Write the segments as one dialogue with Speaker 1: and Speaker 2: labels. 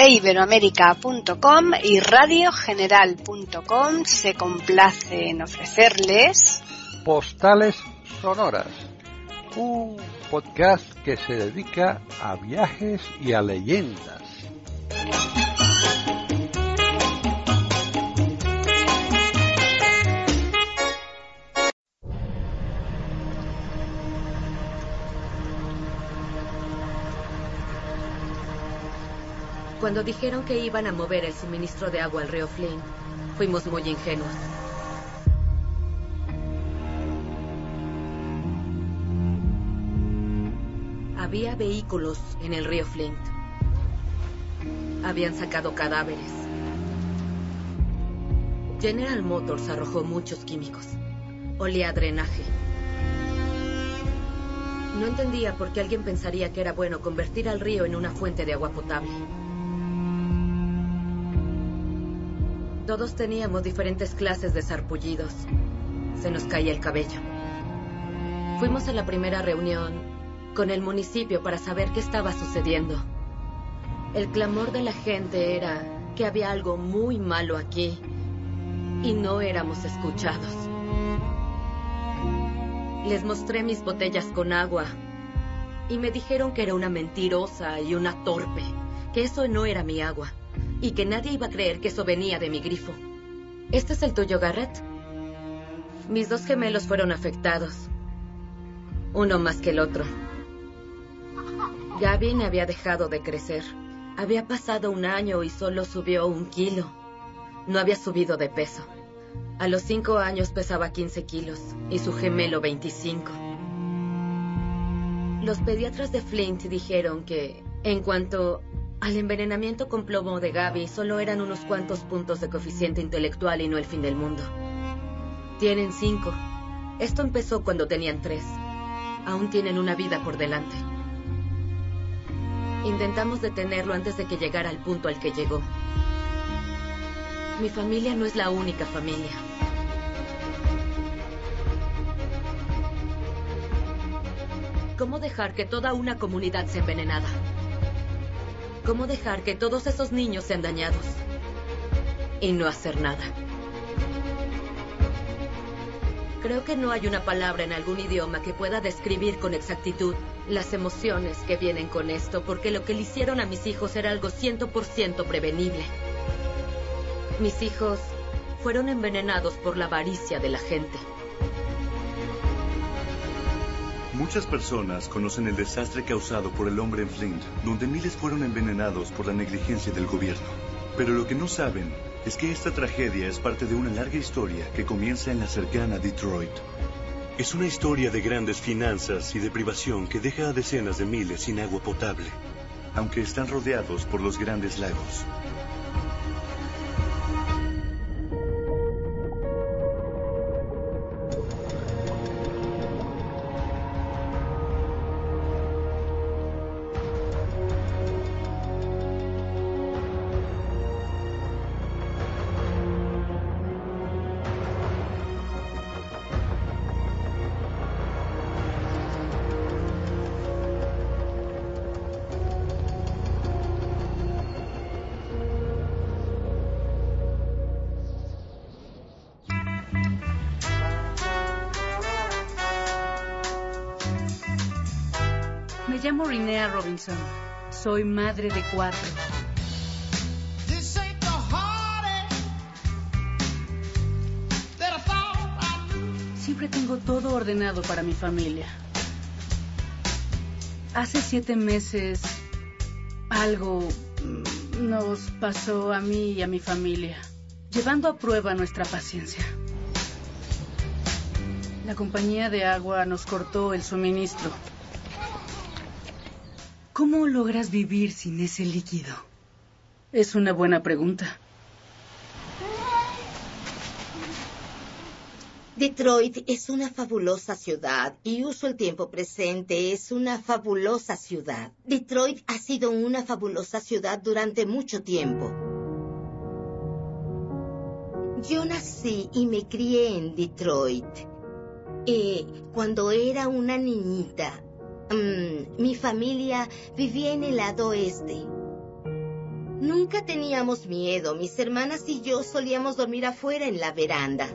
Speaker 1: iberoamerica.com y radiogeneral.com se complace en ofrecerles
Speaker 2: Postales Sonoras, un podcast que se dedica a viajes y a leyendas.
Speaker 3: Cuando dijeron que iban a mover el suministro de agua al río Flint, fuimos muy ingenuos. Había vehículos en el río Flint. Habían sacado cadáveres. General Motors arrojó muchos químicos. Olía a drenaje. No entendía por qué alguien pensaría que era bueno convertir al río en una fuente de agua potable. Todos teníamos diferentes clases de sarpullidos. Se nos caía el cabello. Fuimos a la primera reunión con el municipio para saber qué estaba sucediendo. El clamor de la gente era que había algo muy malo aquí y no éramos escuchados. Les mostré mis botellas con agua y me dijeron que era una mentirosa y una torpe, que eso no era mi agua y que nadie iba a creer que eso venía de mi grifo. ¿Este es el tuyo, Garrett? Mis dos gemelos fueron afectados, uno más que el otro. Gavin había dejado de crecer. Había pasado un año y solo subió 1 kilo. No había subido de peso. A los 5 años pesaba 15 kilos y su gemelo 25. Los pediatras de Flint dijeron que, en cuanto al envenenamiento con plomo de Gaby, solo eran unos cuantos puntos de coeficiente intelectual y no el fin del mundo. Tienen 5. Esto empezó cuando tenían 3. Aún tienen una vida por delante. Intentamos detenerlo antes de que llegara al punto al que llegó. Mi familia no es la única familia. ¿Cómo dejar que toda una comunidad sea envenenada? ¿Cómo dejar que todos esos niños sean dañados? Y no hacer nada. Creo que no hay una palabra en algún idioma que pueda describir con exactitud las emociones que vienen con esto, porque lo que le hicieron a mis hijos era algo 100% prevenible. Mis hijos fueron envenenados por la avaricia de la gente.
Speaker 4: Muchas personas conocen el desastre causado por el hombre en Flint, donde miles fueron envenenados por la negligencia del gobierno. Pero lo que no saben es que esta tragedia es parte de una larga historia que comienza en la cercana Detroit. Es una historia de grandes finanzas y de privación que deja a decenas de miles sin agua potable, aunque están rodeados por los grandes lagos.
Speaker 5: Me llamo Rinea Robinson. Soy madre de 4. Siempre tengo todo ordenado para mi familia. Hace 7 meses algo nos pasó a mí y a mi familia, llevando a prueba nuestra paciencia. La compañía de agua nos cortó el suministro. ¿Cómo logras vivir sin ese líquido? Es una buena pregunta.
Speaker 6: Detroit es una fabulosa ciudad y uso el tiempo presente. Es una fabulosa ciudad. Detroit ha sido una fabulosa ciudad durante mucho tiempo. Yo nací y me crié en Detroit. Cuando era una niñita, mi familia vivía en el lado oeste. Nunca teníamos miedo. Mis hermanas y yo solíamos dormir afuera en la veranda.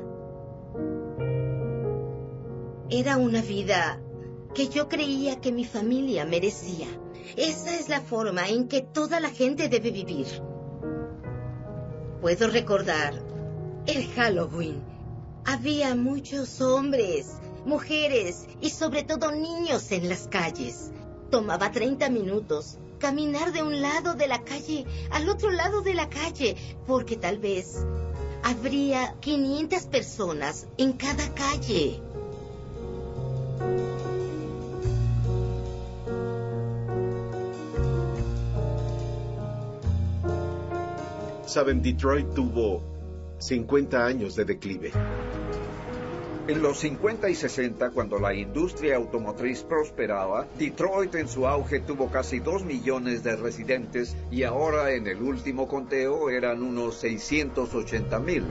Speaker 6: Era una vida que yo creía que mi familia merecía. Esa es la forma en que toda la gente debe vivir. Puedo recordar el Halloween. Había muchos hombres, mujeres y sobre todo niños en las calles. Tomaba 30 minutos caminar de un lado de la calle al otro lado de la calle, porque tal vez habría 500 personas en cada calle.
Speaker 7: Saben, Detroit tuvo 50 años de declive.
Speaker 8: En los 50 y 60, cuando la industria automotriz prosperaba, Detroit en su auge tuvo casi 2 millones de residentes y ahora en el último conteo eran unos 680,000.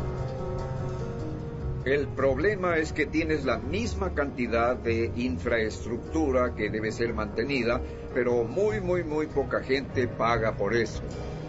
Speaker 8: El problema es que tienes la misma cantidad de infraestructura que debe ser mantenida, pero muy poca gente paga por eso.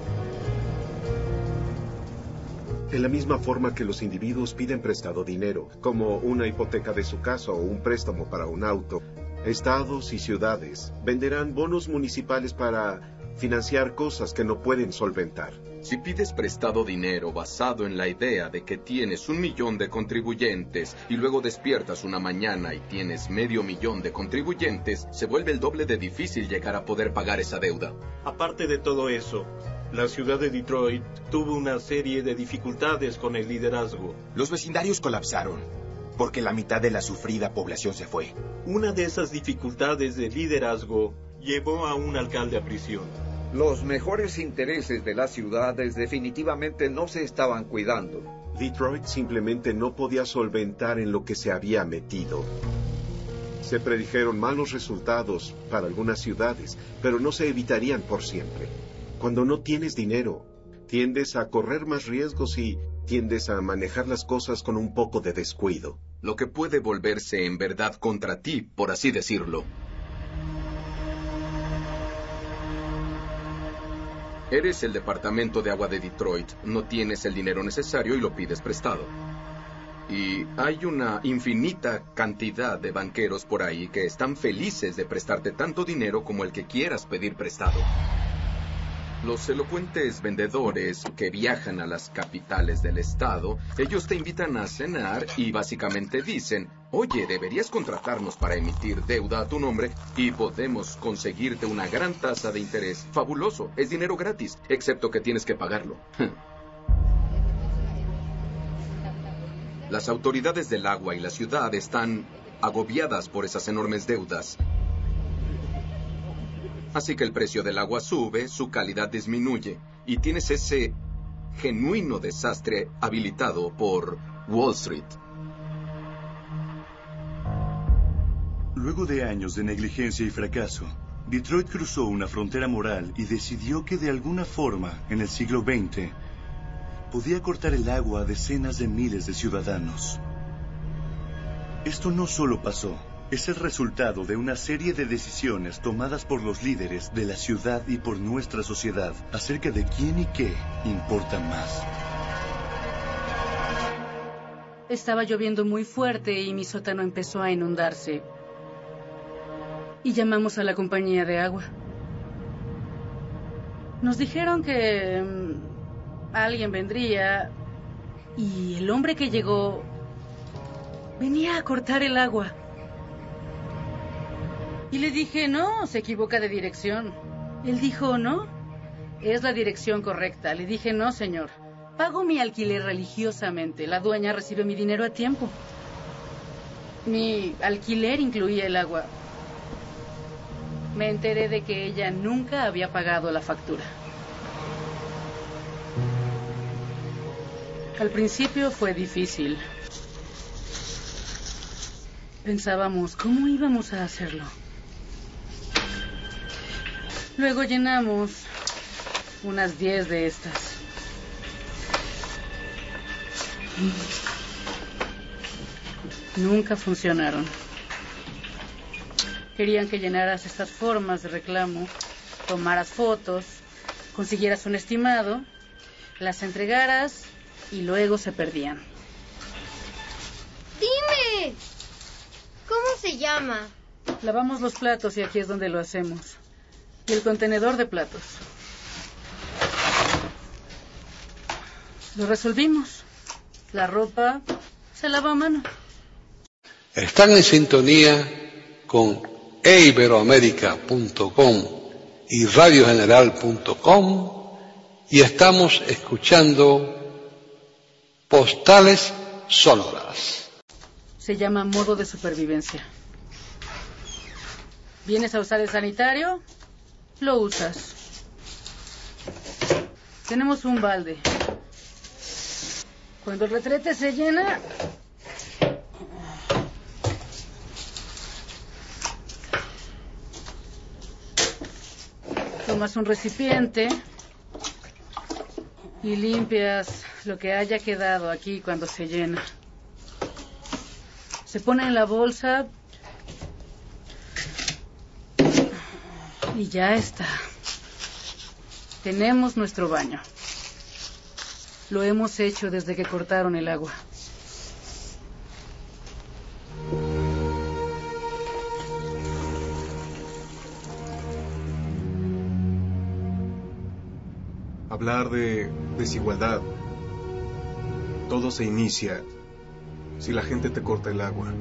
Speaker 7: En la misma forma que los individuos piden prestado dinero, como una hipoteca de su casa o un préstamo para un auto, estados y ciudades venderán bonos municipales para financiar cosas que no pueden solventar.
Speaker 9: Si pides prestado dinero basado en la idea de que tienes 1 millón de contribuyentes y luego despiertas una mañana y tienes 500,000 de contribuyentes, se vuelve el doble de difícil llegar a poder pagar esa deuda.
Speaker 10: Aparte de todo eso, la ciudad de Detroit tuvo una serie de dificultades con el liderazgo.
Speaker 11: Los vecindarios colapsaron porque la mitad de la sufrida población se fue.
Speaker 10: Una de esas dificultades de liderazgo llevó a un alcalde a prisión.
Speaker 8: Los mejores intereses de las ciudades definitivamente no se estaban cuidando.
Speaker 7: Detroit simplemente no podía solventar en lo que se había metido. Se predijeron malos resultados para algunas ciudades, pero no se evitarían por siempre. Cuando no tienes dinero, tiendes a correr más riesgos y tiendes a manejar las cosas con un poco de descuido.
Speaker 9: Lo que puede volverse en verdad contra ti, por así decirlo. Eres el departamento de agua de Detroit, no tienes el dinero necesario y lo pides prestado. Y hay una infinita cantidad de banqueros por ahí que están felices de prestarte tanto dinero como el que quieras pedir prestado. Los elocuentes vendedores que viajan a las capitales del estado, ellos te invitan a cenar y básicamente dicen, oye, deberías contratarnos para emitir deuda a tu nombre y podemos conseguirte una gran tasa de interés. Fabuloso, es dinero gratis, excepto que tienes que pagarlo. Las autoridades del agua y la ciudad están agobiadas por esas enormes deudas. Así que el precio del agua sube, su calidad disminuye, y tienes ese genuino desastre habilitado por Wall Street.
Speaker 4: Luego de años de negligencia y fracaso, Detroit cruzó una frontera moral y decidió que de alguna forma, en el siglo XX, podía cortar el agua a decenas de miles de ciudadanos. Esto no solo pasó. Es el resultado de una serie de decisiones tomadas por los líderes de la ciudad y por nuestra sociedad acerca de quién y qué importa más.
Speaker 5: Estaba lloviendo muy fuerte y mi sótano empezó a inundarse. Y llamamos a la compañía de agua. Nos dijeron que alguien vendría y el hombre que llegó venía a cortar el agua. Y le dije, no, se equivoca de dirección. Él dijo, no, es la dirección correcta. Le dije, no, señor, pago mi alquiler religiosamente. La dueña recibe mi dinero a tiempo. Mi alquiler incluía el agua. Me enteré de que ella nunca había pagado la factura. Al principio fue difícil. Pensábamos, ¿cómo íbamos a hacerlo? Luego llenamos unas 10 de estas. Nunca funcionaron. Querían que llenaras estas formas de reclamo, tomaras fotos, consiguieras un estimado, las entregaras y luego se perdían.
Speaker 12: ¡Dime! ¿Cómo se llama?
Speaker 5: Lavamos los platos y aquí es donde lo hacemos. Y el contenedor de platos. Lo resolvimos. La ropa se lava a mano.
Speaker 2: Están en sintonía con eiberoamerica.com y radiogeneral.com y estamos escuchando Postales Sonoras.
Speaker 5: Se llama modo de supervivencia. ¿Vienes a usar el sanitario? Lo usas. Tenemos un balde. Cuando el retrete se llena, tomas un recipiente y limpias lo que haya quedado aquí cuando se llena. Se pone en la bolsa y ya está. Tenemos nuestro baño. Lo hemos hecho desde que cortaron el agua.
Speaker 13: Hablar de desigualdad. Todo se inicia si la gente te corta el agua.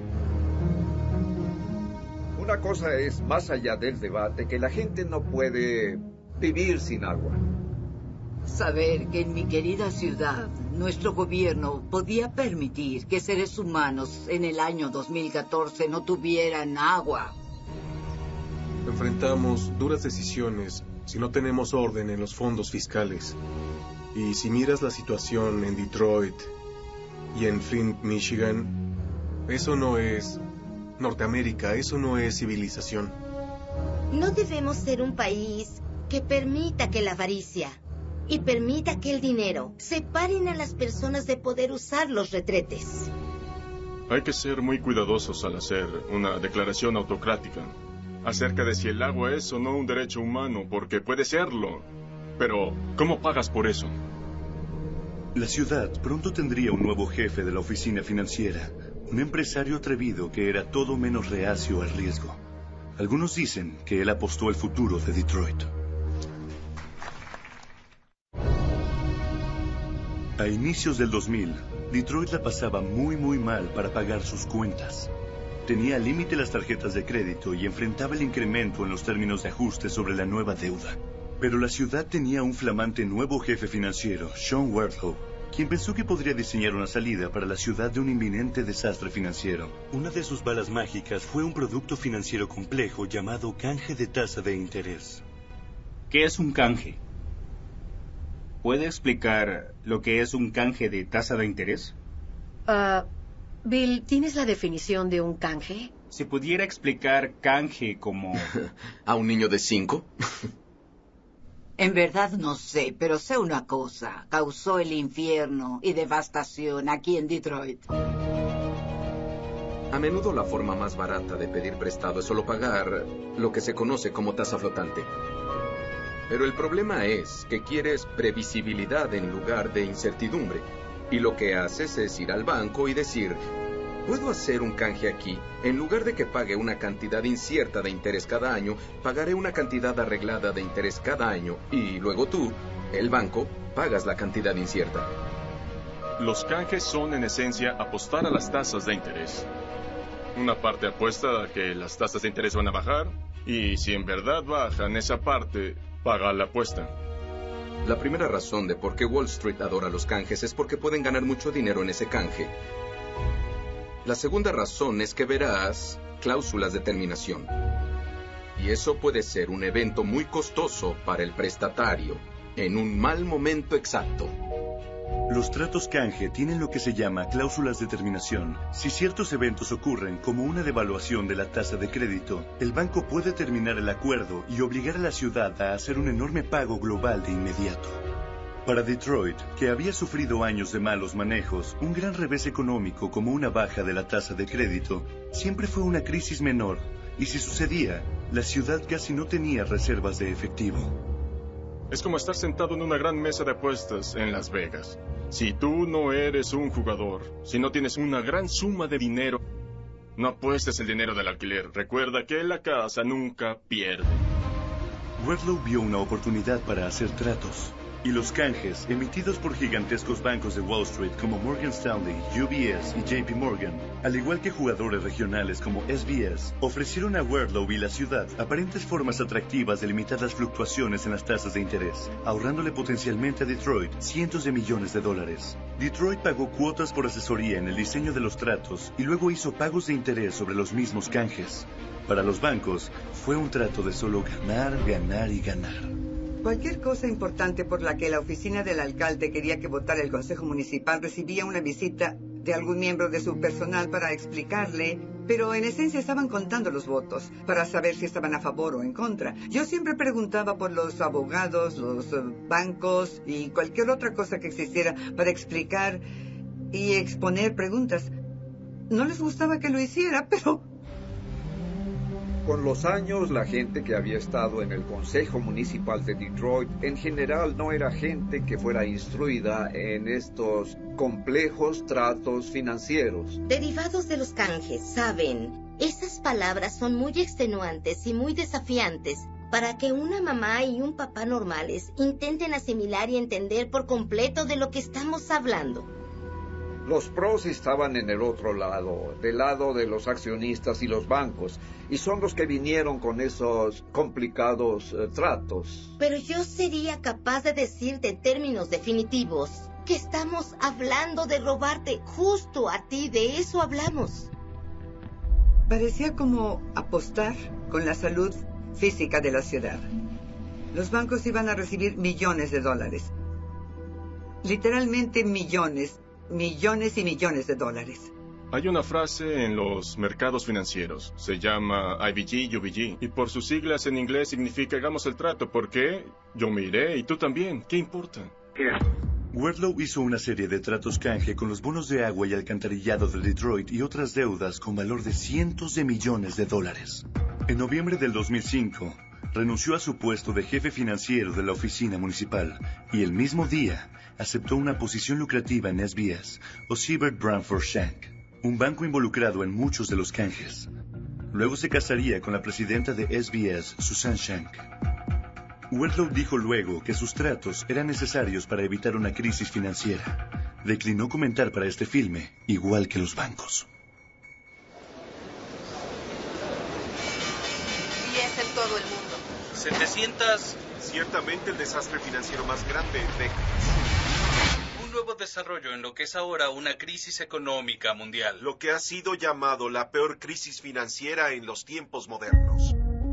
Speaker 8: Una cosa es, más allá del debate, que la gente no puede vivir sin agua.
Speaker 14: Saber que en mi querida ciudad nuestro gobierno podía permitir que seres humanos en el año 2014 no tuvieran agua.
Speaker 13: Enfrentamos duras decisiones si no tenemos orden en los fondos fiscales. Y si miras la situación en Detroit y en Flint, Michigan, eso no es Norteamérica, eso no es civilización.
Speaker 6: No debemos ser un país que permita que la avaricia y permita que el dinero separen a las personas de poder usar los retretes.
Speaker 15: Hay que ser muy cuidadosos al hacer una declaración autocrática acerca de si el agua es o no un derecho humano, porque puede serlo. Pero, ¿cómo pagas por eso?
Speaker 4: La ciudad pronto tendría un nuevo jefe de la oficina financiera, un empresario atrevido que era todo menos reacio al riesgo. Algunos dicen que él apostó el futuro de Detroit. A inicios del 2000, Detroit la pasaba muy mal para pagar sus cuentas. Tenía al límite las tarjetas de crédito y enfrentaba el incremento en los términos de ajuste sobre la nueva deuda. Pero la ciudad tenía un flamante nuevo jefe financiero, Sean Wardlow, quien pensó que podría diseñar una salida para la ciudad de un inminente desastre financiero. Una de sus balas mágicas fue un producto financiero complejo llamado canje de tasa de interés.
Speaker 16: ¿Qué es un canje? ¿Puede explicar lo que es un canje de tasa de interés?
Speaker 17: Bill, ¿tienes la definición de un canje?
Speaker 16: Si pudiera explicar canje como...
Speaker 9: ¿A un niño de 5?
Speaker 14: En verdad no sé, pero sé una cosa. Causó el infierno y devastación aquí en Detroit.
Speaker 9: A menudo la forma más barata de pedir prestado es solo pagar lo que se conoce como tasa flotante. Pero el problema es que quieres previsibilidad en lugar de incertidumbre. Y lo que haces es ir al banco y decir, ¿puedo hacer un canje aquí? En lugar de que pague una cantidad incierta de interés cada año, pagaré una cantidad arreglada de interés cada año. Y luego tú, el banco, pagas la cantidad incierta.
Speaker 15: Los canjes son en esencia apostar a las tasas de interés. Una parte apuesta a que las tasas de interés van a bajar, y si en verdad bajan esa parte, paga la apuesta.
Speaker 9: La primera razón de por qué Wall Street adora los canjes es porque pueden ganar mucho dinero en ese canje. La segunda razón es que verás cláusulas de terminación. Y eso puede ser un evento muy costoso para el prestatario, en un mal momento exacto.
Speaker 4: Los tratos canje tienen lo que se llama cláusulas de terminación. Si ciertos eventos ocurren, como una devaluación de la tasa de crédito, el banco puede terminar el acuerdo y obligar a la ciudad a hacer un enorme pago global de inmediato. Para Detroit, que había sufrido años de malos manejos, un gran revés económico como una baja de la tasa de crédito siempre fue una crisis menor, y si sucedía, la ciudad casi no tenía reservas de efectivo.
Speaker 15: Es como estar sentado en una gran mesa de apuestas en Las Vegas. Si tú no eres un jugador, si no tienes una gran suma de dinero, no apuestes el dinero del alquiler. Recuerda que la casa nunca pierde.
Speaker 4: Wardlow vio una oportunidad para hacer tratos. Y los canjes, emitidos por gigantescos bancos de Wall Street como Morgan Stanley, UBS y JP Morgan, al igual que jugadores regionales como SBS, ofrecieron a Wardlow y la ciudad aparentes formas atractivas de limitar las fluctuaciones en las tasas de interés, ahorrándole potencialmente a Detroit cientos de millones de dólares. Detroit pagó cuotas por asesoría en el diseño de los tratos y luego hizo pagos de interés sobre los mismos canjes. Para los bancos, fue un trato de solo ganar, ganar y ganar.
Speaker 18: Cualquier cosa importante por la que la oficina del alcalde quería que votara el consejo municipal recibía una visita de algún miembro de su personal para explicarle, pero en esencia estaban contando los votos para saber si estaban a favor o en contra. Yo siempre preguntaba por los abogados, los bancos y cualquier otra cosa que existiera para explicar y exponer preguntas. No les gustaba que lo hiciera, pero...
Speaker 8: Con los años, la gente que había estado en el Consejo Municipal de Detroit en general no era gente que fuera instruida en estos complejos tratos financieros.
Speaker 6: Derivados de los canjes, ¿saben? Esas palabras son muy extenuantes y muy desafiantes para que una mamá y un papá normales intenten asimilar y entender por completo de lo que estamos hablando.
Speaker 8: Los pros estaban en el otro lado, del lado de los accionistas y los bancos, y son los que vinieron con esos complicados tratos.
Speaker 6: Pero yo sería capaz de decirte en términos definitivos que estamos hablando de robarte justo a ti, de eso hablamos.
Speaker 18: Parecía como apostar con la salud física de la ciudad. Los bancos iban a recibir millones de dólares. Literalmente millones y millones de dólares.
Speaker 15: Hay una frase en los mercados financieros. Se llama IBG, UBG. Y por sus siglas en inglés significa hagamos el trato. ¿Por qué? Yo me iré y tú también. ¿Qué importa?
Speaker 4: Wardlow hizo una serie de tratos canje con los bonos de agua y alcantarillado de Detroit y otras deudas con valor de cientos de millones de dólares. En noviembre del 2005, renunció a su puesto de jefe financiero de la oficina municipal y el mismo día aceptó una posición lucrativa en SBS o Siebert Branford Shank, un banco involucrado en muchos de los canjes. Luego se casaría con la presidenta de SBS, Susan Shank. Wardlow dijo luego que sus tratos eran necesarios para evitar una crisis financiera. Declinó comentar para este filme, igual que los bancos.
Speaker 19: Y es en todo el mundo.
Speaker 20: 700... Ciertamente el desastre financiero más grande en décadas. Un nuevo desarrollo en lo que es ahora una crisis económica mundial.
Speaker 11: Lo que ha sido llamado la peor crisis financiera en los tiempos modernos.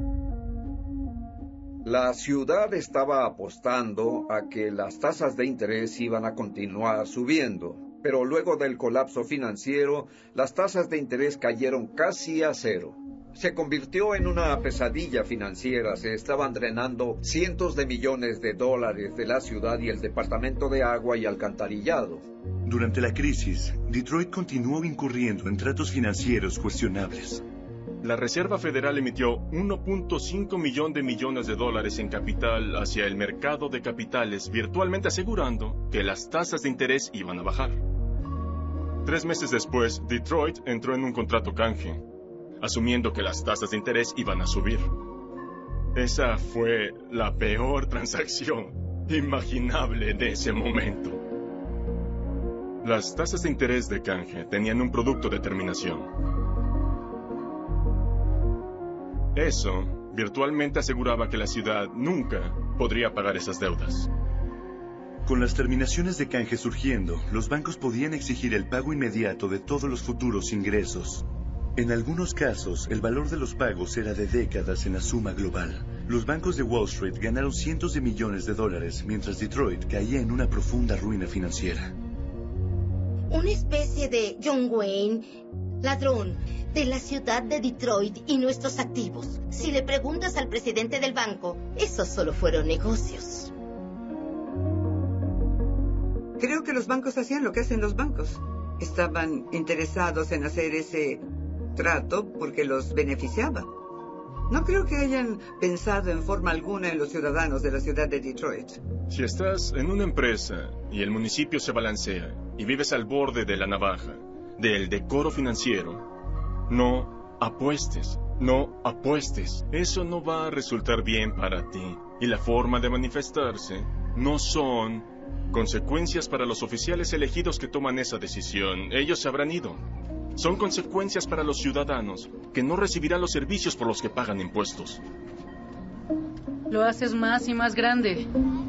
Speaker 8: La ciudad estaba apostando a que las tasas de interés iban a continuar subiendo, pero luego del colapso financiero, las tasas de interés cayeron casi a cero. Se convirtió en una pesadilla financiera. Se estaban drenando cientos de millones de dólares de la ciudad y el Departamento de Agua y Alcantarillado.
Speaker 4: Durante la crisis, Detroit continuó incurriendo en tratos financieros cuestionables.
Speaker 15: La Reserva Federal emitió 1.5 millón de millones de dólares en capital hacia el mercado de capitales, virtualmente asegurando que las tasas de interés iban a bajar. 3 meses después, Detroit entró en un contrato canje, asumiendo que las tasas de interés iban a subir. Esa fue la peor transacción imaginable de ese momento. Las tasas de interés de canje tenían un producto de terminación. Eso virtualmente aseguraba que la ciudad nunca podría pagar esas deudas.
Speaker 4: Con las terminaciones de canje surgiendo, los bancos podían exigir el pago inmediato de todos los futuros ingresos. En algunos casos, el valor de los pagos era de décadas en la suma global. Los bancos de Wall Street ganaron cientos de millones de dólares, mientras Detroit caía en una profunda ruina financiera.
Speaker 6: Una especie de John Wayne, ladrón de la ciudad de Detroit y nuestros activos. Si le preguntas al presidente del banco, esos solo fueron negocios.
Speaker 18: Creo que los bancos hacían lo que hacen los bancos. Estaban interesados en hacer ese trato porque los beneficiaba. No creo que hayan pensado en forma alguna en los ciudadanos de la ciudad de Detroit.
Speaker 15: Si estás en una empresa y el municipio se balancea y vives al borde de la navaja, del decoro financiero, no apuestes, no apuestes. Eso no va a resultar bien para ti. Y la forma de manifestarse no son consecuencias para los oficiales elegidos que toman esa decisión. Ellos se habrán ido. Son consecuencias para los ciudadanos que no recibirán los servicios por los que pagan impuestos.
Speaker 5: Lo haces más y más grande.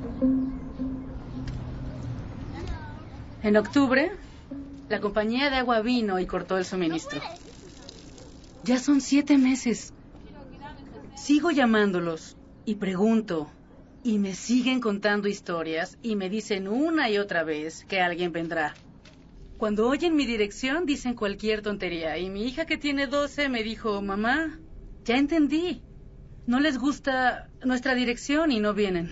Speaker 5: En octubre, la compañía de agua vino y cortó el suministro. Ya son 7 meses. Sigo llamándolos y pregunto, y me siguen contando historias y me dicen una y otra vez que alguien vendrá. Cuando oyen mi dirección dicen cualquier tontería y mi hija que tiene 12 me dijo, mamá, ya entendí, no les gusta nuestra dirección y no vienen.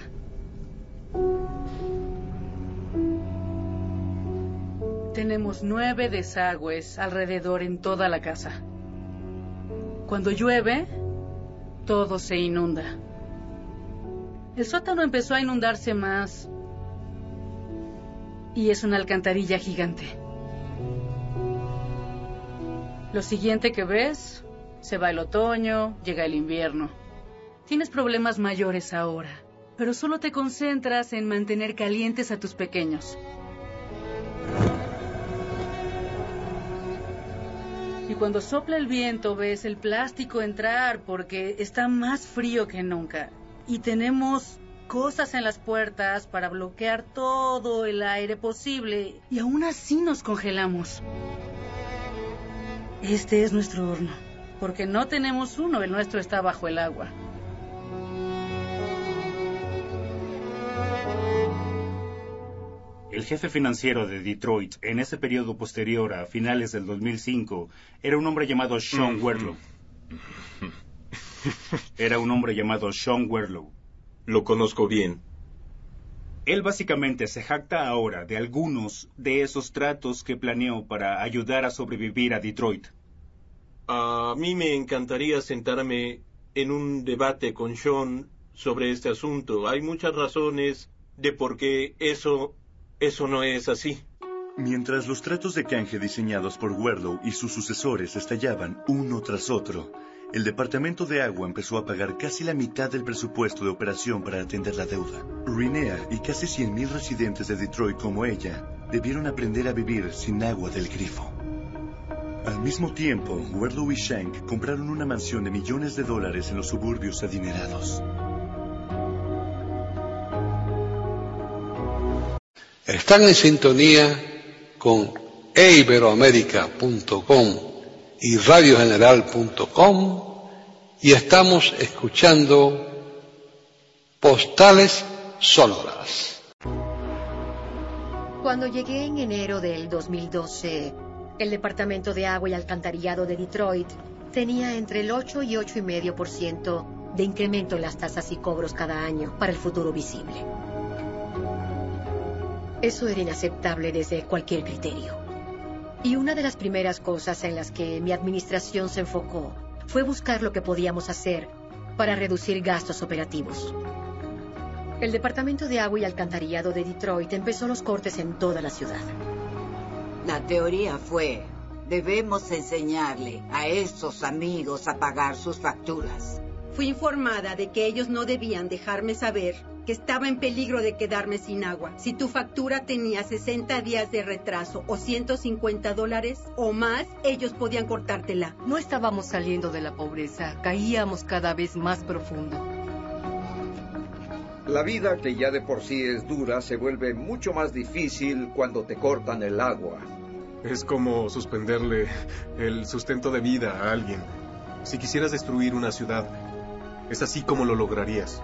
Speaker 5: Tenemos 9 desagües alrededor en toda la casa. Cuando llueve, todo se inunda. El sótano empezó a inundarse más y es una alcantarilla gigante. Lo siguiente que ves, se va el otoño, llega el invierno. Tienes problemas mayores ahora, pero solo te concentras en mantener calientes a tus pequeños. Y cuando sopla el viento ves el plástico entrar porque está más frío que nunca. Y tenemos cosas en las puertas para bloquear todo el aire posible y aún así nos congelamos. Este es nuestro horno, porque no tenemos uno, el nuestro está bajo el agua.
Speaker 16: El jefe financiero de Detroit, en ese periodo posterior a finales del 2005, era un hombre llamado Sean Werlow. Era un hombre llamado Sean Werlow.
Speaker 10: Lo conozco bien.
Speaker 16: Él básicamente se jacta ahora de algunos de esos tratos que planeó para ayudar a sobrevivir a Detroit.
Speaker 10: A mí me encantaría sentarme en un debate con Sean sobre este asunto. Hay muchas razones de por qué eso no es así.
Speaker 4: Mientras los tratos de canje diseñados por Werlow y sus sucesores estallaban uno tras otro, el Departamento de Agua empezó a pagar casi la mitad del presupuesto de operación para atender la deuda. Rinea y casi 100,000 residentes de Detroit como ella debieron aprender a vivir sin agua del grifo. Al mismo tiempo, Werlow y Shank compraron una mansión de millones de dólares en los suburbios adinerados.
Speaker 2: Están en sintonía con eiberoamerica.com y radiogeneral.com y estamos escuchando Postales Sonoras.
Speaker 17: Cuando llegué en enero del 2012, el Departamento de Agua y Alcantarillado de Detroit tenía entre el 8 y 8,5% de incremento en las tasas y cobros cada año para el futuro visible. Eso era inaceptable desde cualquier criterio. Y una de las primeras cosas en las que mi administración se enfocó fue buscar lo que podíamos hacer para reducir gastos operativos. El Departamento de Agua y Alcantarillado de Detroit empezó los cortes en toda la ciudad.
Speaker 14: La teoría fue, debemos enseñarle a estos amigos a pagar sus facturas.
Speaker 19: Fui informada de que ellos no debían dejarme saber que estaba en peligro de quedarme sin agua. Si tu factura tenía 60 días de retraso o $150 o más, ellos podían cortártela.
Speaker 21: No estábamos saliendo de la pobreza, caíamos cada vez más profundo.
Speaker 8: La vida, que ya de por sí es dura, se vuelve mucho más difícil cuando te cortan el agua.
Speaker 13: Es como suspenderle el sustento de vida a alguien. Si quisieras destruir una ciudad, es así como lo lograrías.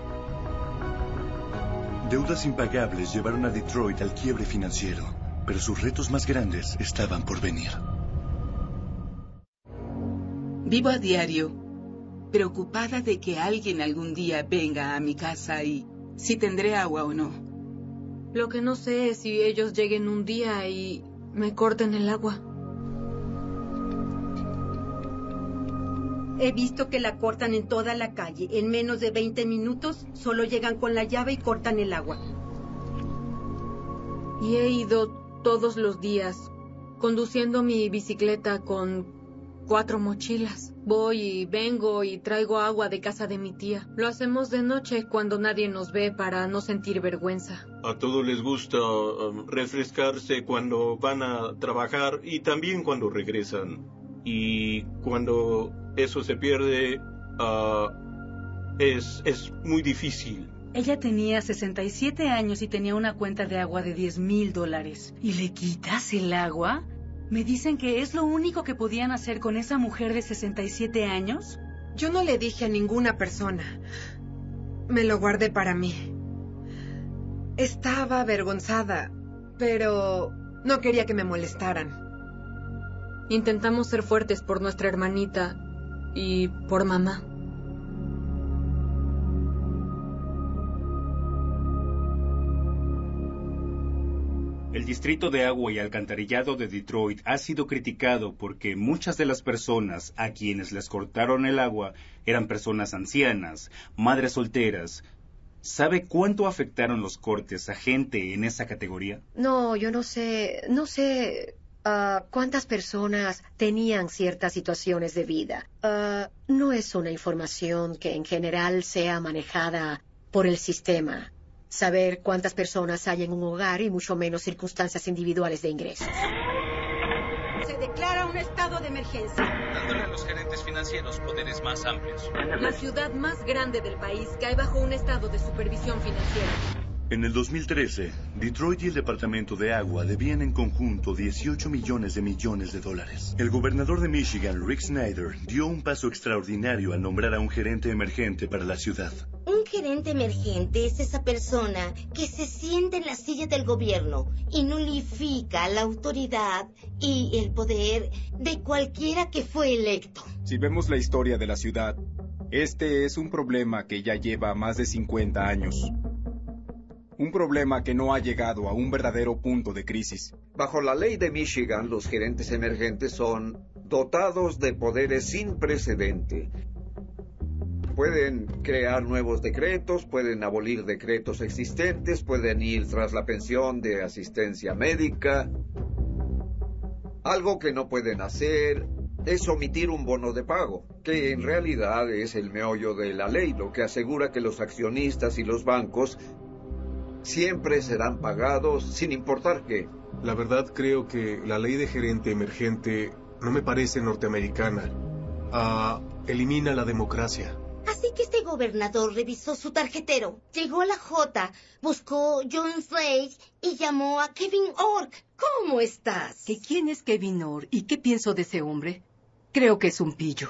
Speaker 4: Deudas impagables llevaron a Detroit al quiebre financiero, pero sus retos más grandes estaban por venir.
Speaker 22: Vivo a diario, preocupada de que alguien algún día venga a mi casa y si tendré agua o no.
Speaker 3: Lo que no sé es si ellos lleguen un día y me corten el agua.
Speaker 19: He visto que la cortan en toda la calle. En menos de 20 minutos solo llegan con la llave y cortan el agua.
Speaker 3: Y he ido todos los días conduciendo mi bicicleta con 4 mochilas. Voy y vengo y traigo agua de casa de mi tía. Lo hacemos de noche cuando nadie nos ve para no sentir vergüenza.
Speaker 10: A todos les gusta refrescarse cuando van a trabajar y también cuando regresan. Y cuando eso se pierde, es muy difícil.
Speaker 5: Ella tenía 67 años y tenía una cuenta de agua de $10,000. ¿Y le quitas el agua? ¿Me dicen que es lo único que podían hacer con esa mujer de 67 años?
Speaker 1: Yo no le dije a ninguna persona. Me lo guardé para mí. Estaba avergonzada, pero no quería que me molestaran.
Speaker 3: Intentamos ser fuertes por nuestra hermanita y por mamá.
Speaker 16: El Distrito de Agua y Alcantarillado de Detroit ha sido criticado porque muchas de las personas a quienes les cortaron el agua eran personas ancianas, madres solteras. ¿Sabe cuánto afectaron los cortes a gente en esa categoría?
Speaker 17: No, yo no sé cuántas personas tenían ciertas situaciones de vida. No es una información que en general sea manejada por el sistema. Saber cuántas personas hay en un hogar y mucho menos circunstancias individuales de ingresos.
Speaker 19: Se declara un estado de emergencia.
Speaker 20: Dándole a los gerentes financieros poderes más amplios.
Speaker 3: La ciudad más grande del país cae bajo un estado de supervisión financiera.
Speaker 4: En el 2013, Detroit y el Departamento de Agua debían en conjunto $18 millones de dólares. El gobernador de Michigan, Rick Snyder, dio un paso extraordinario al nombrar a un gerente emergente para la ciudad.
Speaker 6: Un gerente emergente es esa persona que se sienta en la silla del gobierno y nulifica la autoridad y el poder de cualquiera que fue electo.
Speaker 11: Si vemos la historia de la ciudad, este es un problema que ya lleva más de 50 años. Un problema que no ha llegado a un verdadero punto de crisis.
Speaker 8: Bajo la ley de Michigan, los gerentes emergentes son dotados de poderes sin precedente. Pueden crear nuevos decretos, pueden abolir decretos existentes, pueden ir tras la pensión de asistencia médica. Algo que no pueden hacer es omitir un bono de pago, que en realidad es el meollo de la ley, lo que asegura que los accionistas y los bancos siempre serán pagados sin importar qué.
Speaker 13: La verdad creo que la ley de gerente emergente no me parece norteamericana. Elimina la democracia.
Speaker 6: Así que este gobernador revisó su tarjetero, llegó a la J, buscó John Slade y llamó a Kevin Ork. ¿Cómo estás?
Speaker 21: ¿Que quién es Kevin Ork y qué pienso de ese hombre? Creo que es un pillo.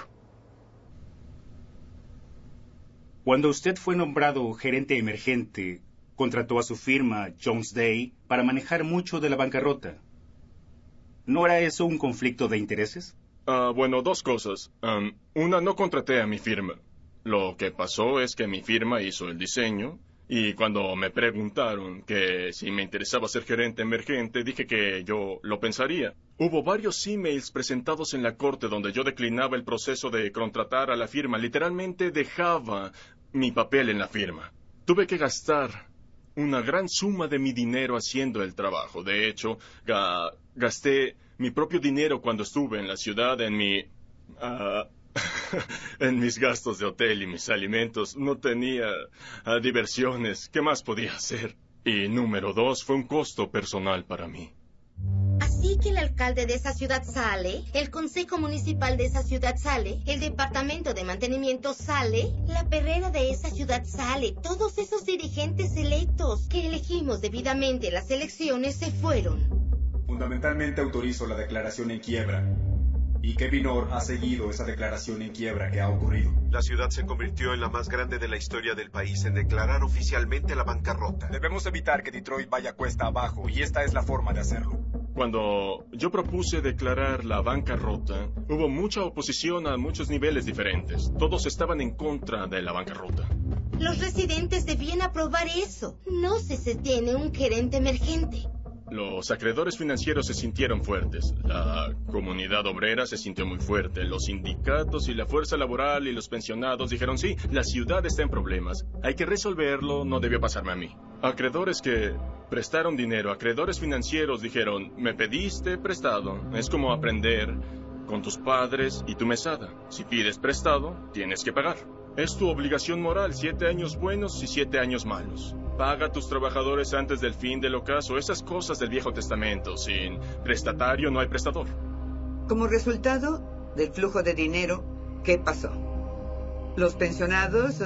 Speaker 16: Cuando usted fue nombrado gerente emergente, contrató a su firma, Jones Day, para manejar mucho de la bancarrota. ¿No era eso un conflicto de intereses?
Speaker 15: Bueno, dos cosas. Una, no contraté a mi firma. Lo que pasó es que mi firma hizo el diseño, y cuando me preguntaron que si me interesaba ser gerente emergente, dije que yo lo pensaría. Hubo varios emails presentados en la corte donde yo declinaba el proceso de contratar a la firma. Literalmente dejaba mi papel en la firma. Tuve que gastar una gran suma de mi dinero haciendo el trabajo. De hecho, gasté mi propio dinero cuando estuve en la ciudad en mis gastos de hotel y mis alimentos. No tenía diversiones. ¿Qué más podía hacer? Y número 2, fue un costo personal para mí.
Speaker 6: Así que el alcalde de esa ciudad sale, el consejo municipal de esa ciudad sale, el departamento de mantenimiento sale, la perrera de esa ciudad sale. Todos esos dirigentes electos que elegimos debidamente en las elecciones se fueron.
Speaker 11: Fundamentalmente autorizo la declaración en quiebra. Y Kevin Orr ha seguido esa declaración en quiebra que ha ocurrido.
Speaker 7: La ciudad se convirtió en la más grande de la historia del país en declarar oficialmente la bancarrota.
Speaker 11: Debemos evitar que Detroit vaya cuesta abajo, y esta es la forma de hacerlo.
Speaker 15: Cuando yo propuse declarar la bancarrota, hubo mucha oposición a muchos niveles diferentes. Todos estaban en contra de la bancarrota.
Speaker 6: Los residentes debían aprobar eso. No se tiene un gerente emergente.
Speaker 15: Los acreedores financieros se sintieron fuertes, la comunidad obrera se sintió muy fuerte, los sindicatos y la fuerza laboral y los pensionados dijeron sí, la ciudad está en problemas, hay que resolverlo, no debió pasarme a mí. Acreedores que prestaron dinero, acreedores financieros dijeron, me pediste prestado, es como aprender con tus padres y tu mesada, si pides prestado, tienes que pagar. Es tu obligación moral, 7 años buenos y 7 años malos. Paga a tus trabajadores antes del fin del ocaso, esas cosas del Viejo Testamento. Sin prestatario no hay prestador.
Speaker 18: Como resultado del flujo de dinero, ¿qué pasó? Los pensionados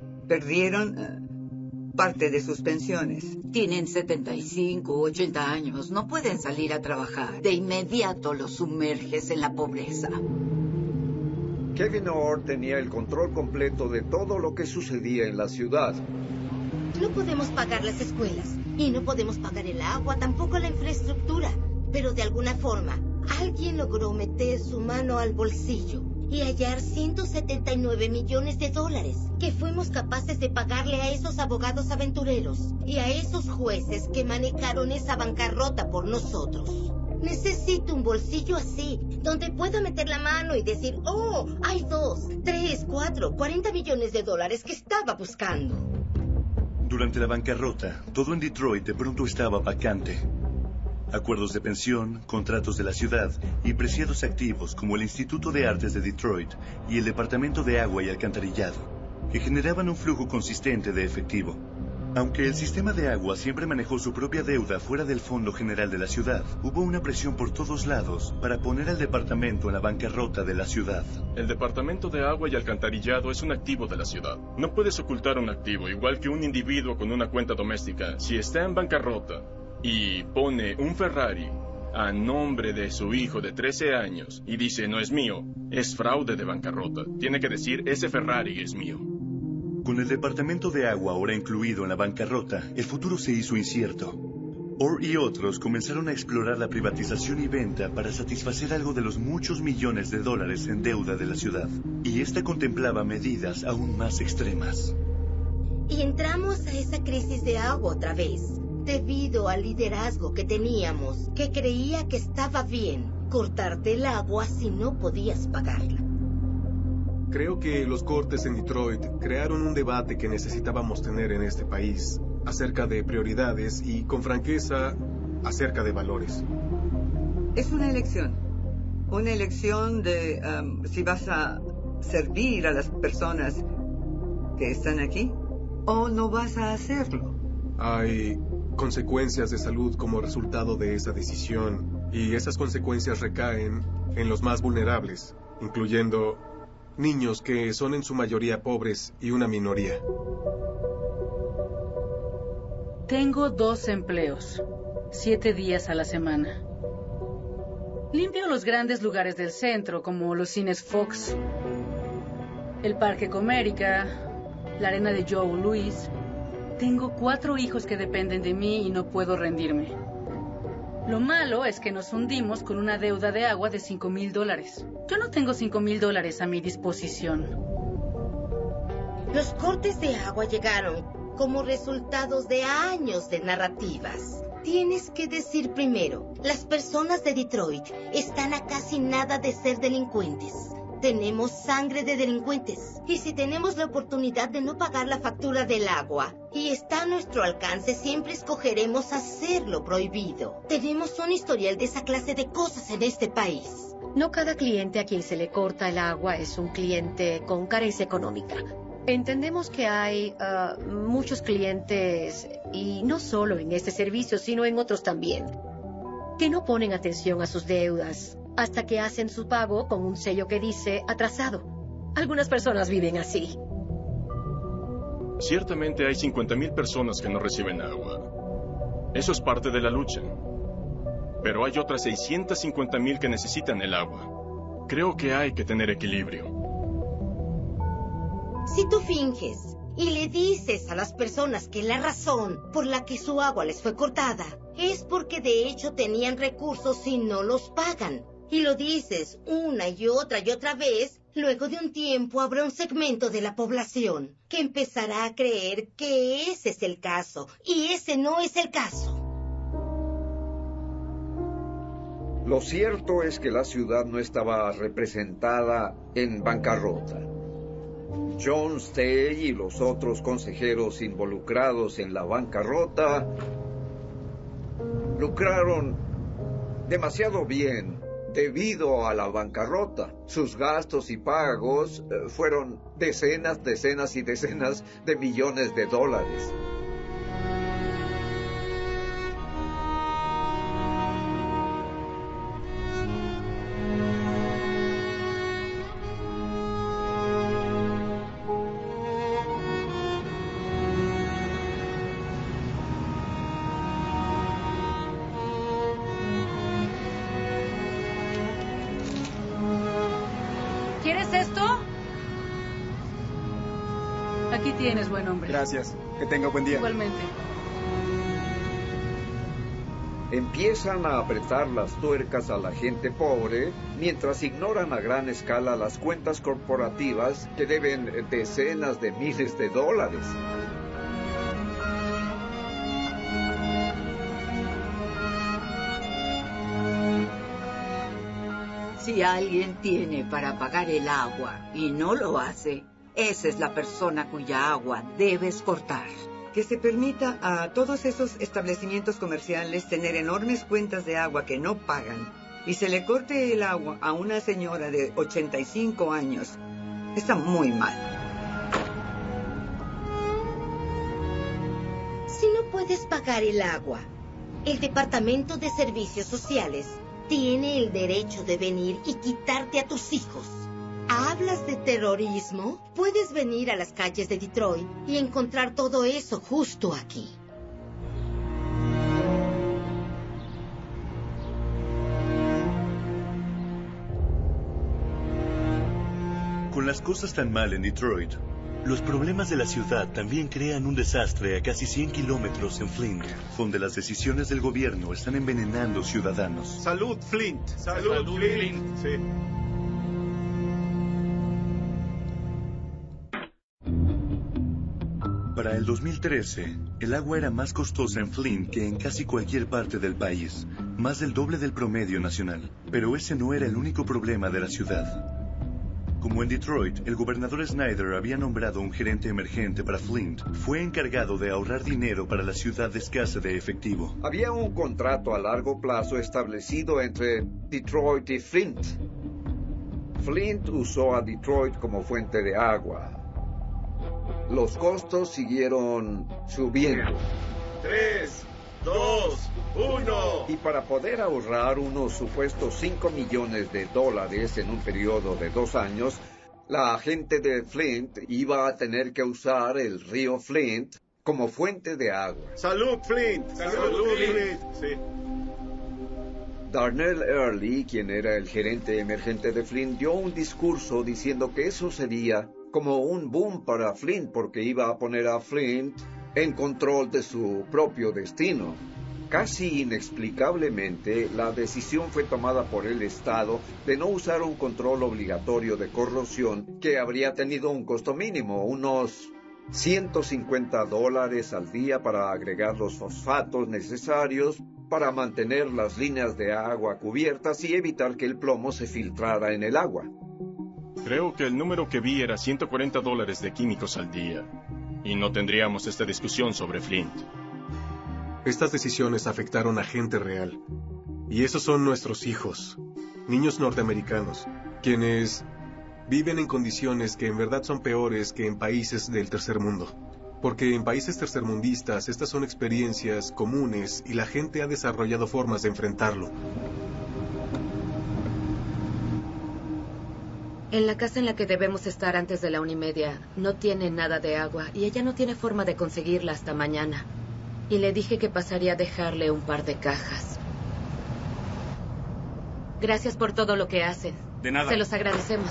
Speaker 18: perdieron parte de sus pensiones.
Speaker 14: Tienen 75 o 80 años, no pueden salir a trabajar. De inmediato los sumerges en la pobreza.
Speaker 8: Kevin Orr tenía el control completo de todo lo que sucedía en la ciudad.
Speaker 6: No podemos pagar las escuelas y no podemos pagar el agua, tampoco la infraestructura. Pero de alguna forma, alguien logró meter su mano al bolsillo y hallar $179 millones que fuimos capaces de pagarle a esos abogados aventureros y a esos jueces que manejaron esa bancarrota por nosotros. Necesito un bolsillo así, donde pueda meter la mano y decir, oh, hay 2, 3, 4, $40 millones que estaba buscando.
Speaker 4: Durante la bancarrota, todo en Detroit de pronto estaba vacante. Acuerdos de pensión, contratos de la ciudad y preciados activos como el Instituto de Artes de Detroit y el Departamento de Agua y Alcantarillado, que generaban un flujo consistente de efectivo. Aunque el sistema de agua siempre manejó su propia deuda fuera del Fondo General de la ciudad, hubo una presión por todos lados para poner al departamento en la bancarrota de la ciudad.
Speaker 15: El Departamento de Agua y Alcantarillado es un activo de la ciudad. No puedes ocultar un activo, igual que un individuo con una cuenta doméstica. Si está en bancarrota y pone un Ferrari a nombre de su hijo de 13 años y dice no es mío, es fraude de bancarrota. Tiene que decir ese Ferrari es mío.
Speaker 4: Con el Departamento de Agua ahora incluido en la bancarrota, el futuro se hizo incierto. Orr y otros comenzaron a explorar la privatización y venta para satisfacer algo de los muchos millones de dólares en deuda de la ciudad. Y esta contemplaba medidas aún más extremas.
Speaker 6: Y entramos a esa crisis de agua otra vez, debido al liderazgo que teníamos, que creía que estaba bien cortarte el agua si no podías pagarla.
Speaker 13: Creo que los cortes en Detroit crearon un debate que necesitábamos tener en este país acerca de prioridades y, con franqueza, acerca de valores.
Speaker 18: Es una elección de si vas a servir a las personas que están aquí o no vas a hacerlo.
Speaker 13: Hay consecuencias de salud como resultado de esa decisión y esas consecuencias recaen en los más vulnerables, incluyendo niños que son en su mayoría pobres y una minoría.
Speaker 5: Tengo 2 empleos, 7 días a la semana. Limpio los grandes lugares del centro, como los cines Fox, el Parque Comérica, la arena de Joe Louis. Tengo 4 hijos que dependen de mí y no puedo rendirme. Lo malo es que nos hundimos con una deuda de agua de $5,000. Yo no tengo $5,000 a mi disposición.
Speaker 6: Los cortes de agua llegaron como resultados de años de narrativas. Tienes que decir primero, las personas de Detroit están a casi nada de ser delincuentes. Tenemos sangre de delincuentes. Y si tenemos la oportunidad de no pagar la factura del agua y está a nuestro alcance, siempre escogeremos hacerlo prohibido. Tenemos un historial de esa clase de cosas en este país.
Speaker 17: No cada cliente a quien se le corta el agua es un cliente con carencia económica. Entendemos que hay muchos clientes, y no solo en este servicio, sino en otros también, que no ponen atención a sus deudas hasta que hacen su pago con un sello que dice atrasado. Algunas personas viven así.
Speaker 15: Ciertamente hay 50,000 personas que no reciben agua. Eso es parte de la lucha. Pero hay otras 650,000 que necesitan el agua. Creo que hay que tener equilibrio.
Speaker 6: Si tú finges y le dices a las personas que la razón por la que su agua les fue cortada es porque de hecho tenían recursos y no los pagan, y lo dices una y otra vez, luego de un tiempo habrá un segmento de la población que empezará a creer que ese es el caso, y ese no es el caso.
Speaker 8: Lo cierto es que la ciudad no estaba representada en bancarrota. John Stay y los otros consejeros involucrados en la bancarrota lucraron demasiado bien debido a la bancarrota. Sus gastos y pagos fueron decenas y decenas de millones de dólares.
Speaker 5: ¿Quieres esto? Aquí tienes, buen hombre.
Speaker 11: Gracias. Que tenga buen día.
Speaker 5: Igualmente.
Speaker 8: Empiezan a apretar las tuercas a la gente pobre mientras ignoran a gran escala las cuentas corporativas que deben decenas de miles de dólares.
Speaker 14: Si alguien tiene para pagar el agua y no lo hace, esa es la persona cuya agua debes cortar.
Speaker 18: Que se permita a todos esos establecimientos comerciales tener enormes cuentas de agua que no pagan y se le corte el agua a una señora de 85 años. Está muy mal.
Speaker 6: Si no puedes pagar el agua, el Departamento de Servicios Sociales tiene el derecho de venir y quitarte a tus hijos. ¿Hablas de terrorismo? Puedes venir a las calles de Detroit y encontrar todo eso justo aquí.
Speaker 4: Con las cosas tan mal en Detroit, los problemas de la ciudad también crean un desastre a casi 100 kilómetros en Flint, donde las decisiones del gobierno están envenenando ciudadanos.
Speaker 9: ¡Salud, Flint! ¡Salud, Flint! Sí.
Speaker 4: Para el 2013, el agua era más costosa en Flint que en casi cualquier parte del país, más del doble del promedio nacional. Pero ese no era el único problema de la ciudad. Como en Detroit, el gobernador Snyder había nombrado un gerente emergente para Flint, fue encargado de ahorrar dinero para la ciudad escasa de efectivo.
Speaker 8: Había un contrato a largo plazo establecido entre Detroit y Flint. Flint usó a Detroit como fuente de agua. Los costos siguieron subiendo.
Speaker 9: 3, 2, 1.
Speaker 8: Y para poder ahorrar unos supuestos $5 millones en un periodo de 2 años, la gente de Flint iba a tener que usar el río Flint como fuente de agua.
Speaker 9: ¡Salud, Flint! ¡Salud, Flint! Sí.
Speaker 8: Darnell Early, quien era el gerente emergente de Flint, dio un discurso diciendo que eso sería como un boom para Flint porque iba a poner a Flint en control de su propio destino. Casi inexplicablemente, la decisión fue tomada por el Estado de no usar un control obligatorio de corrosión que habría tenido un costo mínimo, unos $150 al día para agregar los fosfatos necesarios para mantener las líneas de agua cubiertas y evitar que el plomo se filtrara en el agua.
Speaker 15: Creo que el número que vi era $140 de químicos al día. Y no tendríamos esta discusión sobre Flint.
Speaker 13: Estas decisiones afectaron a gente real. Y esos son nuestros hijos, niños norteamericanos, quienes viven en condiciones que en verdad son peores que en países del tercer mundo. Porque en países tercermundistas estas son experiencias comunes y la gente ha desarrollado formas de enfrentarlo.
Speaker 3: En la casa en la que debemos estar antes de la 1:30 no tiene nada de agua y ella no tiene forma de conseguirla hasta mañana. Y le dije que pasaría a dejarle un par de cajas. Gracias por todo lo que hacen.
Speaker 16: De nada.
Speaker 3: Se los agradecemos.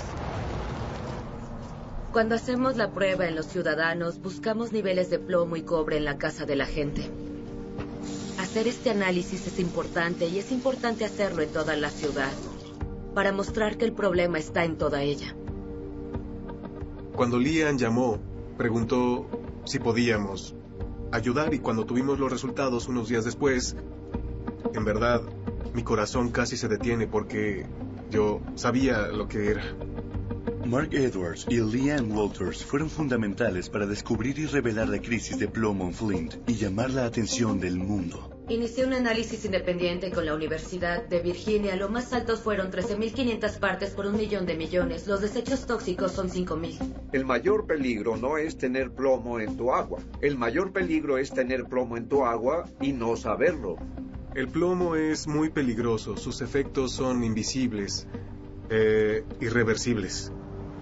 Speaker 3: Cuando hacemos la prueba en los ciudadanos, buscamos niveles de plomo y cobre en la casa de la gente. Hacer este análisis es importante y es importante hacerlo en toda la ciudad, para mostrar que el problema está en toda ella.
Speaker 13: Cuando Lian llamó, preguntó si podíamos ayudar y cuando tuvimos los resultados unos días después, en verdad, mi corazón casi se detiene porque yo sabía lo que era.
Speaker 4: Mark Edwards y Leanne Walters fueron fundamentales para descubrir y revelar la crisis de plomo en Flint y llamar la atención del mundo.
Speaker 3: Inicié un análisis independiente con la Universidad de Virginia. Lo más altos fueron 13.500 partes por 1 millón de millones. Los desechos tóxicos son 5.000.
Speaker 8: El mayor peligro no es tener plomo en tu agua. El mayor peligro es tener plomo en tu agua y no saberlo.
Speaker 13: El plomo es muy peligroso. Sus efectos son invisibles, irreversibles.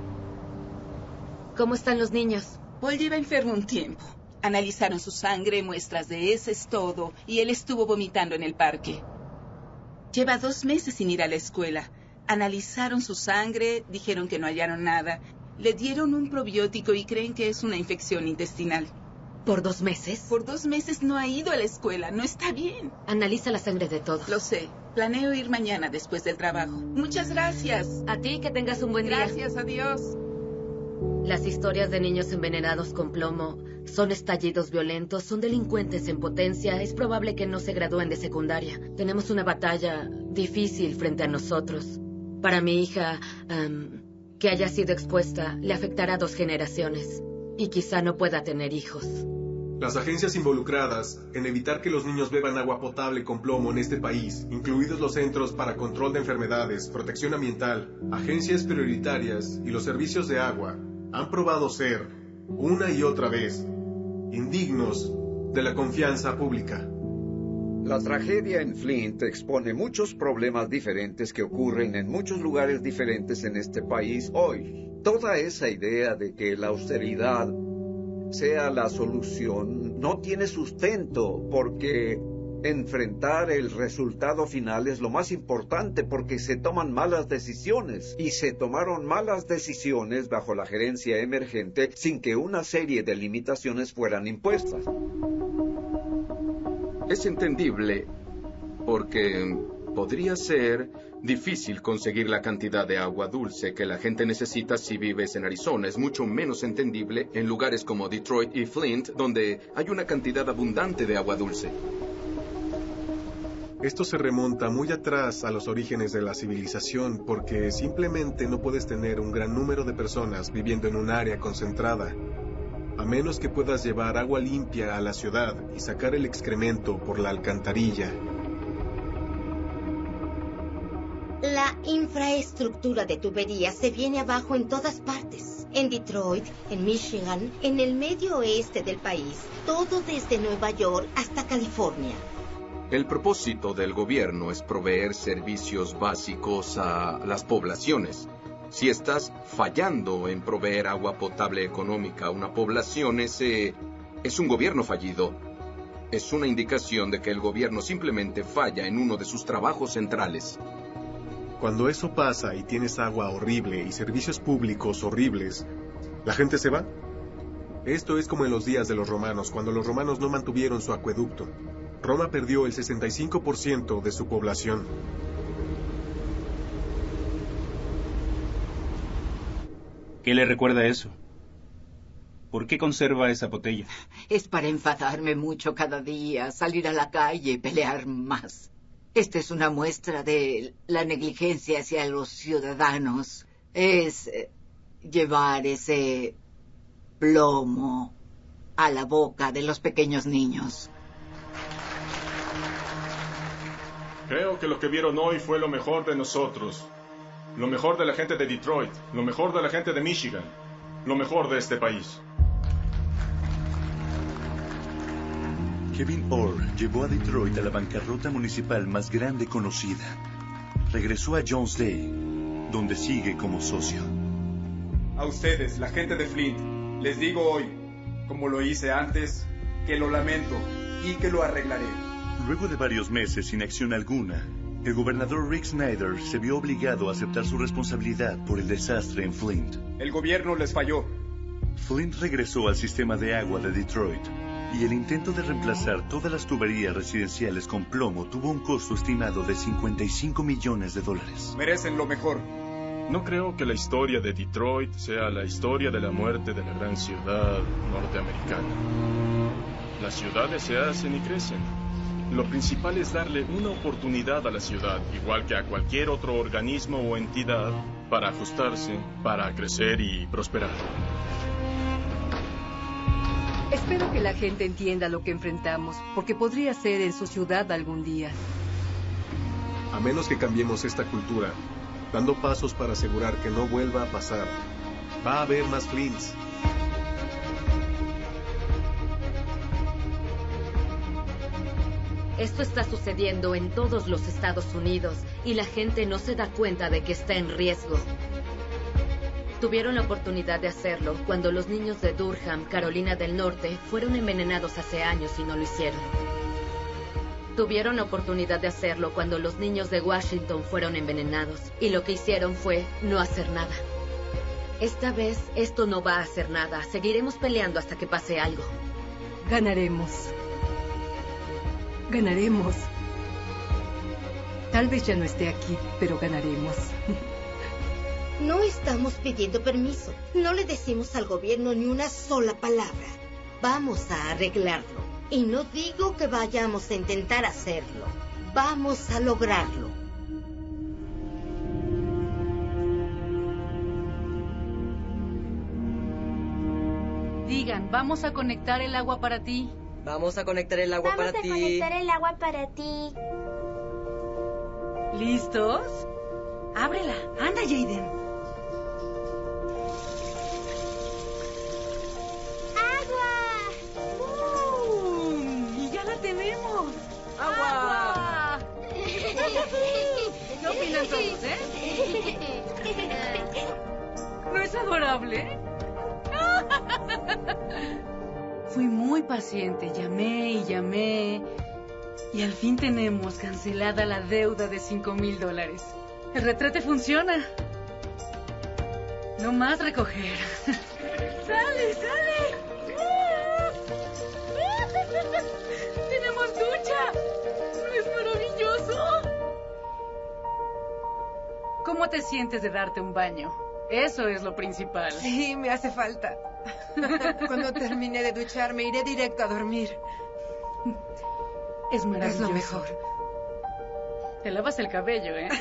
Speaker 3: ¿Cómo están los niños?
Speaker 22: Paul lleva enfermo un tiempo. Analizaron su sangre, muestras de heces, todo, y él estuvo vomitando en el parque. Lleva 2 meses sin ir a la escuela. Analizaron su sangre, dijeron que no hallaron nada. Le dieron un probiótico y creen que es una infección intestinal.
Speaker 3: ¿Por 2 meses?
Speaker 22: Por 2 meses no ha ido a la escuela, no está bien.
Speaker 3: Analiza la sangre de todos.
Speaker 22: Lo sé. Planeo ir mañana después del trabajo. Muchas gracias.
Speaker 3: A ti, que tengas un buen día.
Speaker 22: Gracias, adiós.
Speaker 3: Las historias de niños envenenados con plomo son estallidos violentos, son delincuentes en potencia. Es probable que no se gradúen de secundaria. Tenemos una batalla difícil frente a nosotros. Para mi hija, que haya sido expuesta, le afectará a 2 generaciones. Y quizá no pueda tener hijos.
Speaker 13: Las agencias involucradas en evitar que los niños beban agua potable con plomo en este país, incluidos los Centros para Control de Enfermedades, Protección Ambiental, agencias prioritarias y los servicios de agua, han probado ser, una y otra vez, indignos de la confianza pública.
Speaker 8: La tragedia en Flint expone muchos problemas diferentes que ocurren en muchos lugares diferentes en este país hoy. Toda esa idea de que la austeridad sea la solución no tiene sustento, porque enfrentar el resultado final es lo más importante, porque se toman malas decisiones, y se tomaron malas decisiones bajo la gerencia emergente sin que una serie de limitaciones fueran impuestas.
Speaker 2: Es entendible porque podría ser difícil conseguir la cantidad de agua dulce que la gente necesita si vives en Arizona. Es mucho menos entendible en lugares como Detroit y Flint, donde hay una cantidad abundante de agua dulce.
Speaker 13: Esto se remonta muy atrás a los orígenes de la civilización, porque simplemente no puedes tener un gran número de personas viviendo en un área concentrada, a menos que puedas llevar agua limpia a la ciudad y sacar el excremento por la alcantarilla.
Speaker 6: La infraestructura de tuberías se viene abajo en todas partes. En Detroit, en Michigan, en el medio oeste del país. Todo desde Nueva York hasta California.
Speaker 2: El propósito del gobierno es proveer servicios básicos a las poblaciones. Si estás fallando en proveer agua potable económica a una población, ese es un gobierno fallido. Es una indicación de que el gobierno simplemente falla en uno de sus trabajos centrales.
Speaker 13: Cuando eso pasa y tienes agua horrible y servicios públicos horribles, ¿la gente se va? Esto es como en los días de los romanos, cuando los romanos no mantuvieron su acueducto. Roma perdió el 65% de su población.
Speaker 16: ¿Qué le recuerda eso? ¿Por qué conserva esa botella?
Speaker 14: Es para enfadarme mucho cada día, salir a la calle y pelear más. Esta es una muestra de la negligencia hacia los ciudadanos. Es llevar ese plomo a la boca de los pequeños niños.
Speaker 15: Creo que lo que vieron hoy fue lo mejor de nosotros. Lo mejor de la gente de Detroit, lo mejor de la gente de Michigan, lo mejor de este país.
Speaker 4: Kevin Orr llevó a Detroit a la bancarrota municipal más grande conocida. Regresó a Jones Day, donde sigue como socio.
Speaker 11: A ustedes, la gente de Flint, les digo hoy, como lo hice antes, que lo lamento y que lo arreglaré.
Speaker 4: Luego de varios meses sin acción alguna, el gobernador Rick Snyder se vio obligado a aceptar su responsabilidad por el desastre en Flint.
Speaker 11: El gobierno les falló.
Speaker 4: Flint regresó al sistema de agua de Detroit, y el intento de reemplazar todas las tuberías residenciales con plomo tuvo un costo estimado de $55 millones.
Speaker 11: Merecen lo mejor.
Speaker 15: No creo que la historia de Detroit sea la historia de la muerte de la gran ciudad norteamericana. Las ciudades se hacen y crecen. Lo principal es darle una oportunidad a la ciudad, igual que a cualquier otro organismo o entidad, para ajustarse, para crecer y prosperar.
Speaker 21: Espero que la gente entienda lo que enfrentamos, porque podría ser en su ciudad algún día.
Speaker 13: A menos que cambiemos esta cultura, dando pasos para asegurar que no vuelva a pasar, va a haber más Flints.
Speaker 3: Esto está sucediendo en todos los Estados Unidos y la gente no se da cuenta de que está en riesgo. Tuvieron la oportunidad de hacerlo cuando los niños de Durham, Carolina del Norte, fueron envenenados hace años y no lo hicieron. Tuvieron la oportunidad de hacerlo cuando los niños de Washington fueron envenenados y lo que hicieron fue no hacer nada. Esta vez esto no va a hacer nada. Seguiremos peleando hasta que pase algo.
Speaker 21: Ganaremos. Ganaremos. Tal vez ya no esté aquí, pero ganaremos.
Speaker 6: No estamos pidiendo permiso. No le decimos al gobierno ni una sola palabra. Vamos a arreglarlo. Y no digo que vayamos a intentar hacerlo. Vamos a lograrlo.
Speaker 5: Digan, vamos a conectar el agua para ti.
Speaker 10: Vamos a conectar el agua para ti.
Speaker 12: Vamos a conectar el agua para ti.
Speaker 5: ¿Listos? Ábrela. Anda, Jaden.
Speaker 12: ¡Agua!
Speaker 5: Y ya la tenemos.
Speaker 21: ¡Agua!
Speaker 5: ¿Qué opinan todos, ¿No es adorable? Fui muy paciente, llamé y llamé. Y al fin tenemos cancelada la deuda de $5,000. El retrete funciona. No más recoger. ¡Sale, sale! ¡Tenemos ducha! ¿No es maravilloso? ¿Cómo te sientes de darte un baño? Eso es lo principal.
Speaker 1: Sí, me hace falta. Cuando termine de ducharme, iré directo a dormir.
Speaker 5: Es maravilloso.
Speaker 1: Es lo mejor.
Speaker 5: Te lavas el cabello, ¿eh?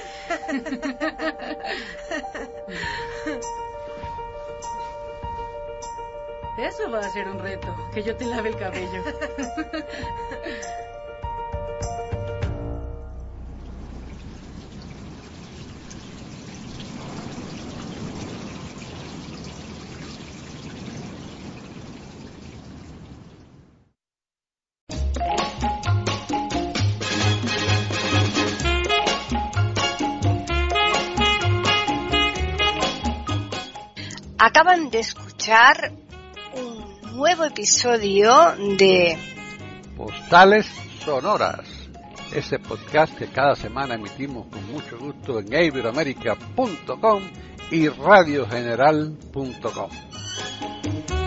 Speaker 5: Eso va a ser un reto, que yo te lave el cabello.
Speaker 23: Acaban de escuchar un nuevo episodio de
Speaker 24: Postales Sonoras, ese podcast que cada semana emitimos con mucho gusto en iberoamerica.com y radiogeneral.com.